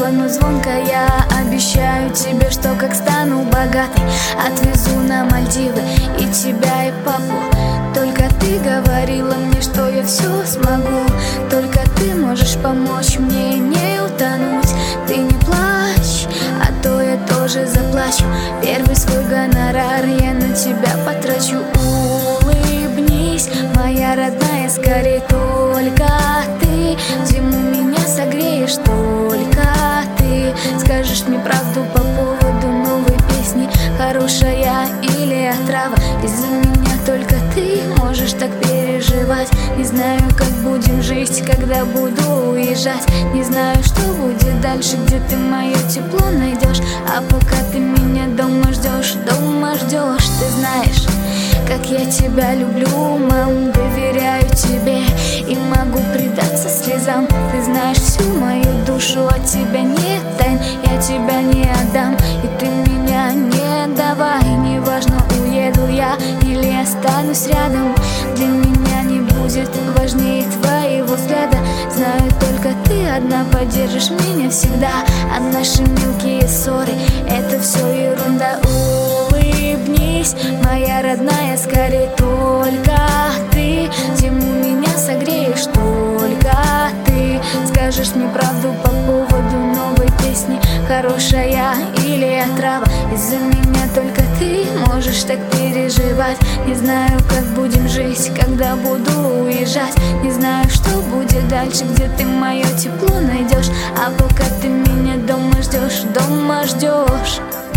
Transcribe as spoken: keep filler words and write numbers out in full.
но звонко я обещаю тебе, что как стану богатой, отвезу на Мальдивы и тебя, и папу. Только ты говорила мне, что я все смогу. Только ты можешь помочь мне не утонуть. Ты не плачь, а то я тоже заплачу. Первый свой гонорар я на тебя потрачу. Улыбнись, моя родная, скорее только ты. Зиму меня согреешь, только ты. Скажешь мне правду по поводу новой песни, хорошая или отрава. Из-за меня только ты можешь так переживать. Не знаю, как будем жить, когда буду уезжать. Не знаю, что будет дальше, где ты мое тепло найдешь. А пока ты меня дома ждешь, дома ждешь, ты знаешь, как я тебя люблю, мам, доверяю тебе и могу предаться слезам. Ты знаешь всю мою душу, от тебя нет тайн, я тебя не отдам, и ты меня не давай. Неважно, уеду я или останусь рядом, для меня не будет важнее твоего взгляда. Знаю, только ты одна поддержишь меня всегда, а наши мелкие ссоры — это все ерунда. Улыбнись, моя родная, скорее только ты. Зиму меня согреешь, только ты. Скажешь мне правду по поводу новой песни, хорошая или отрава. Из-за меня только ты можешь так переживать. Не знаю, как будем жить, когда буду уезжать. Не знаю, что будет дальше, где ты мое тепло найдешь. А пока ты меня дома ждешь, дома ждешь.